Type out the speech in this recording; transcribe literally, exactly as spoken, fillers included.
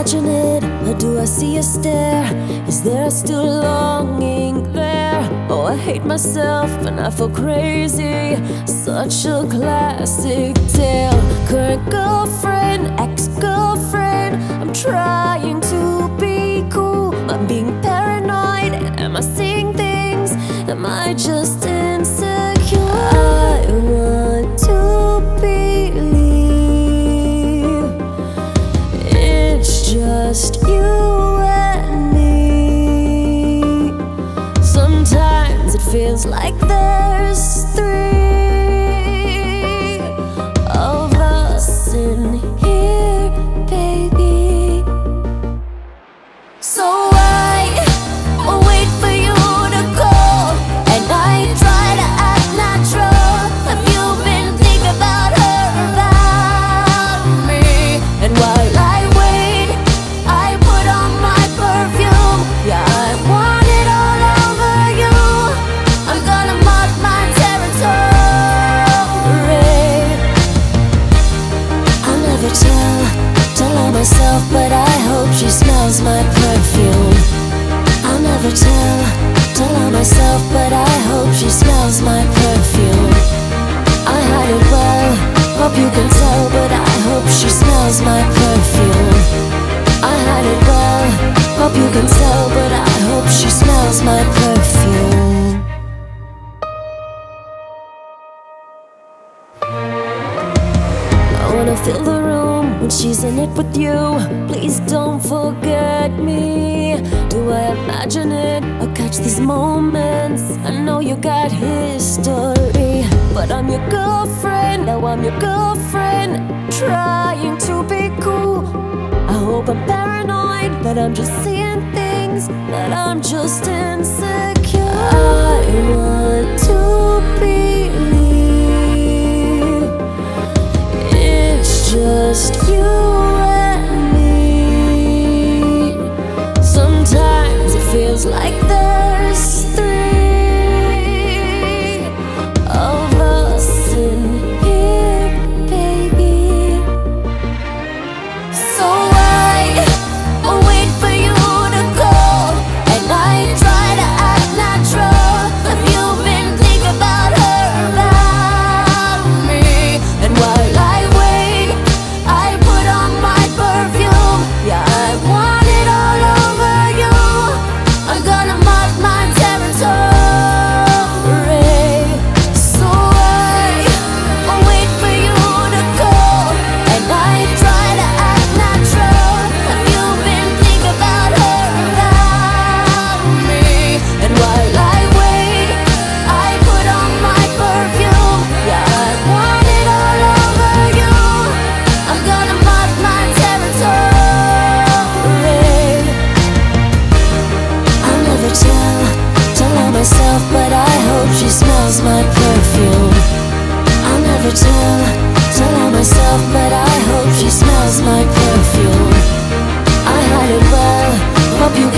imagine it, or do I see a stare? Is there still longing there? Oh, I hate myself and I feel crazy. Such a classic tale. Current girlfriend, ex-girlfriend. I'm trying to be cool. I'm being paranoid. Am I seeing things? Am I just insecure? I want to believe it's just you and me. Sometimes it feels like there's three of us in here, baby. So I wait for you to call, and I try to act natural. Have you been thinking about her, about me? And while I wait, I put on my perfume. Yeah, I want it all over you. I'm gonna mark my territory. I'll never tell, tell on myself, but I hope she smells my perfume. I'll never tell, tell on myself, but I hope she smells my perfume. I hide it well, hope you can tell, but I hope she smells my perfume. I hide it well, hope you can tell, but I hope she smells my perfume. I wanna fill the room when she's in it with you. Please don't forget me. Do I imagine it or catch these moments? I know you got history, but I'm your girlfriend. Now I'm your girlfriend, trying to be cool. I hope I'm paranoid, that I'm just seeing things, that I'm just insecure. I want to believe it's just you and me. Sometimes it feels like there's three of us in here, baby. So I wait for you to call, and I try to act natural. Have you been thinking about her, about me? And while I wait, I put on my perfume. Yeah, I want it all over you. I'm gonna mark my territory. So I wait for you to call, and I try to act natural. Have you been thinking about her, about me? And while I wait, I put on my perfume. Yeah, I want it all over you. I'm gonna mark my territory. I'll never tell, tell on myself, but I hope she smells my perfume. I'll never tell, tell on myself, but I hope she smells my perfume. I hide it well, hope you